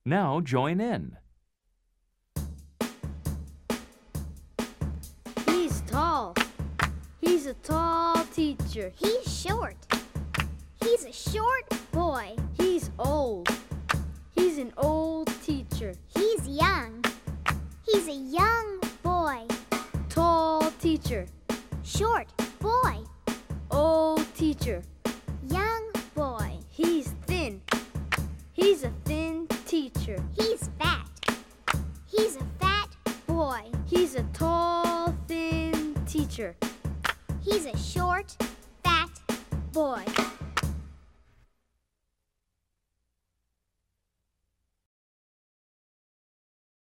Now join in. He's tall. He's a tall teacher. He's short. He's a short boy. He's old. He's an old teacher. He's young. He's a young boy. Tall teacher. Short boy. Old teacher. Young boy. He's thin. He's a thin teacher. He's fat. He's a fat boy. He's a tall, thin teacher. He's a short, fat boy.